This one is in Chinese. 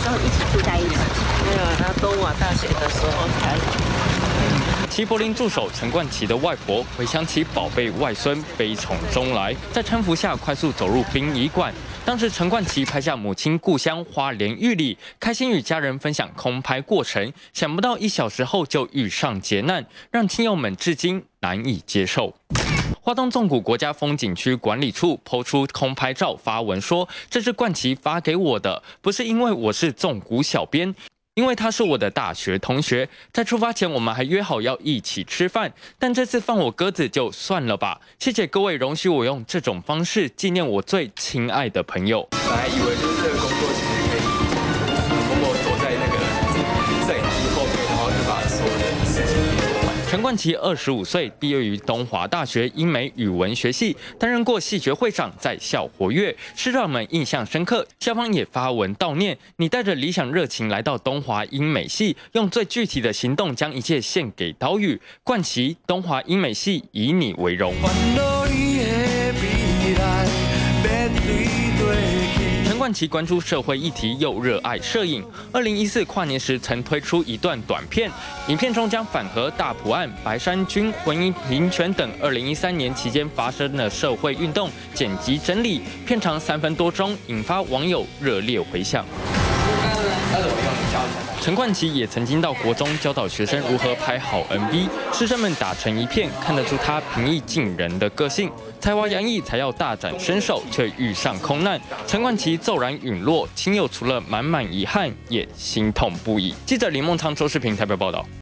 时候一起住在一起？ 没有，他东华大学的时候才。 齐柏林助手陈冠奇的外婆回想起宝贝外孙悲从中来，在搀扶下快速走入殡仪馆。当时陈冠奇拍下母亲故乡花莲玉里，开心与家人分享空拍过程，想不到1小时后就遇上劫难，让亲友们至今难以接受。花东纵谷国家风景区管理处抛出空拍照发文说，这是冠奇发给我的，不是因为我是纵谷小编。因为他是我的大学同学，在出发前我们还约好要一起吃饭，但这次放我鸽子就算了吧。谢谢各位容许我用这种方式纪念我最亲爱的朋友。 本来以为就是这个工作其实可以默默躲在那个摄影机后面，然后就把所有的事情做完。 陈冠奇25岁，毕业于东华大学英美语文学系，担任过系学会长，在校活跃，师长们印象深刻。校方也发文悼念你，带着理想热情来到东华英美系，用最具体的行动将一切献给岛屿。冠奇，东华英美系以你为荣。陈冠奇关注社会议题，又热爱摄影。2014跨年时曾推出一段短片，影片中将反核大埔案、白山军婚姻平权等2013年期间发生的社会运动剪辑整理，片长3分多钟，引发网友热烈回响。陈冠奇也曾经到国中教导学生如何拍好 MV， 师生们打成一片，看得出他平易近人的个性。才华洋溢，才要大展身手，却遇上空难。陈冠奇骤然陨落，亲友除了满满遗憾，也心痛不已。记者林梦昌、周世平台北报道。